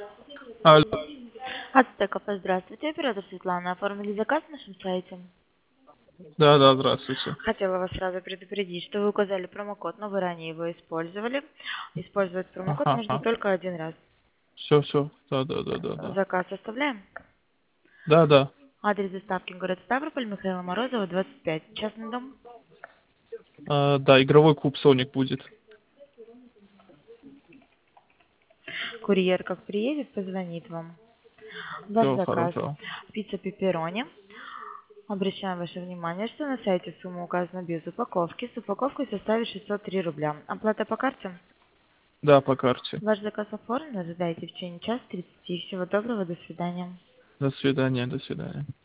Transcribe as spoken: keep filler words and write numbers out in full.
Алло. Ацтека, здравствуйте. Оператор Светлана. Оформили заказ на нашем сайте. Да, да, здравствуйте. Хотела вас сразу предупредить, что вы указали промокод, но вы ранее его использовали. Использовать промокод Ага, можно ага. только один раз. Все, все. Да, да, да, да, да. Заказ оставляем. Да, да. Адрес доставки город Ставрополь, Михаила Морозова, двадцать пять. Частный дом. А, да, игровой клуб Соник будет. Курьер как приедет, позвонит вам. Ваш Все заказ. хорошо. Пицца пепперони. Обращаем ваше внимание, что на сайте сумма указана без упаковки. С упаковкой составит шестьсот три рубля. Оплата по карте. Да, по карте. Ваш заказ оформлен. Ожидайте в течение часа тридцати. Всего доброго. До свидания. До свидания, до свидания.